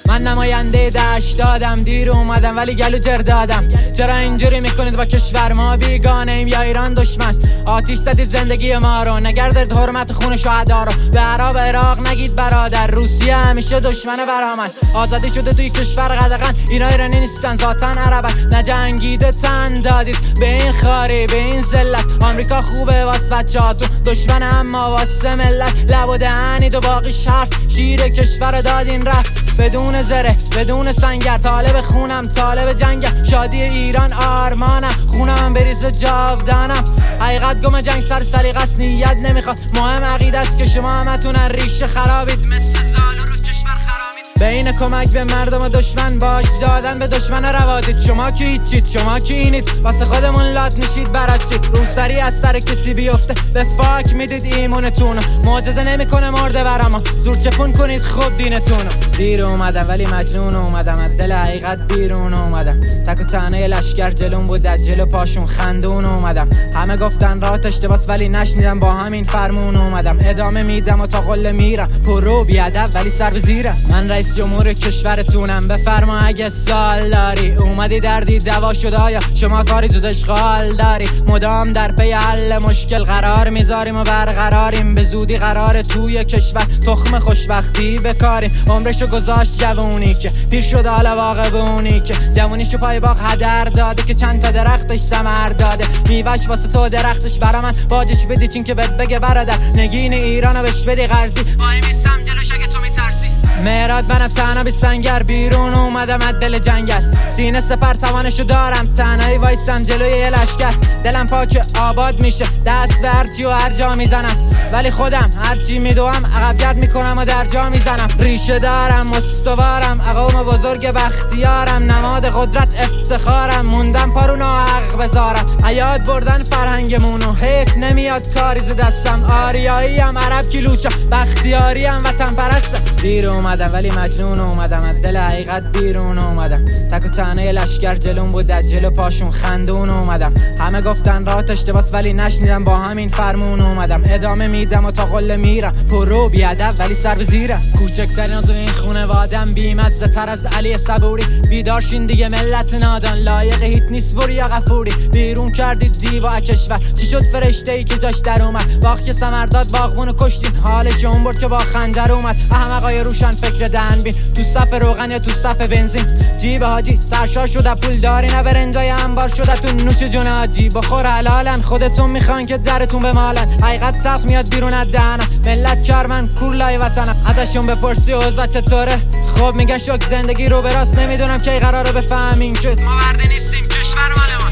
من نماینده دشت دادم، دیر اومدم ولی گلو جر دادم. چرا اینجوری میکنید با کشور ما بیگانه ایم یا ایران دشمن؟ آتیش زدید زندگی ما رو، نگردید حرمت خون شهدا رو. به عراق نگید برادر، روسیه همیشه دشمن برا من. آزادی شده توی کشور قدغن، اینا ایرانی نیستن ذاتن عربن. نجنگیده تن دادید به این خاری به این ذلت. آمریکا خوبه واسه بچه‌هاتون، دشمن اما واسه ملت. لب و دهنید و باقی حرف، شیر کشور دادین رفت. بدون زره بدون سنگر، طالب خونم طالب جنگم. شادی ایران آرمانم، خونم بریز جاودانم. حقیقت گم جنگ سر سلیقه است، نیت نمیخواد. مهم عقیده است که شما همتون ریشه خرابید، مثل زالو رو کشور خرابید. بین کمک به مردم و دشمن باج دادن به دشمن روادید. شما کی هیچید، شما کی اینید، واسه خودمون لات میشید برات چید. روسری از سر کسی بیفته به فاک میدید ایمونتونو. معجزه نمیکنه مرده برام، زور چپون کنید خوب دینتونو. دیر اومدم ولی مجنون اومدم، از دل حقیقت بیرون اومدم. تک و تنه لشکر جلوم بود، از جلو پاشون خندون اومدم. همه گفتن راه اشتباس ولی نشنیدم، با همین فرمون اومدم. ادامه میدم و تا قله میرم، پرو بیادب ولی سر به زیرم. من رئیس جمهور کشورتونم، بفرما اگه سال داری. اومدی دردی دوا شده، آیا شما کاری جز اشغال داری؟ مدام در پی حل مشکل قرار میذاریم و برقراریم. به زودی قرار توی کشور تخم خوشبختی بکاریم. عمرشو گذاشت جوونی که پیر شده، حالا واقع به اونی که جوونیشو پای باغ هدر داده، که چند تا درختش ثمر داده. میوه‌ش واسه تو درختش برا من، باجش بدی چین که بهت بگه برادر. نگین ایرانو بهش بدی قرضی، وای میستم جلوش اگه تو میترسی. مهراد منم تنها بی سنگر، بیرون اومدم از دل جنگل. سینه سپر توانشو دارم، تنهایی وایسم جلوی یه لشکر. دلم پاک آباد میشه، دست به هرچی و هر جا میزنم. ولی خودم هرچی میدوام عقب گرد میکنم و در جا میزنم. ریشه دارم استوارم، اقوام بزرگ بختیارم. نماد قدرت افتخارم، موندم پارونو حق بذارم. حیات بردن فرهنگمونو، حیف نمیاد کاری ز دستم. آریاییم عرب کیلوچم، بختیاریم وطن پرستم. دیر اومدم ولی مجنون اومدم، از دل حقیقت بیرون اومدم. تک و تنه لشکر جلوم بود، از جلو پاشون خندون اومدم. همه گفتن راه اشتباس ولی نشنیدم، با همین فرمون اومدم. ادامه میدم و تا قله میرم، پرو بیادب ولی سر به زیرم. کوچکترین عضو این خونوادم، بی‌مزه تر از علی صبوری. بیدارشین دیگه ملت نادان، لایق هیت نیست ور یا غفوری. بیرون کردید دیوا کشور، چی شد فرشته‌ای که جاش در اومد؟ باغ که ثمر داد باغبونو کشتین، حالش اون برد که با خنجر اومد. احمقای روشن فکر دهن بین، تو صف روغن یا تو صف بنزین. جیب حاجی سرشار شده، پول داری نه برنجای انبار شده. تو نوش جون حاجی بخور حلالن، خودتون میخوان که درتون بمالن. حقیقت تلخ میاد بیرون از دهنم، ملت کرمن کورلای وطنم. ازشون بپرسی اوضاع چطوره، خب میگن شوک زندگی رو به راست. نمیدونم کی قراره بفهمین که ما برده نیستیم، کشور مال ما.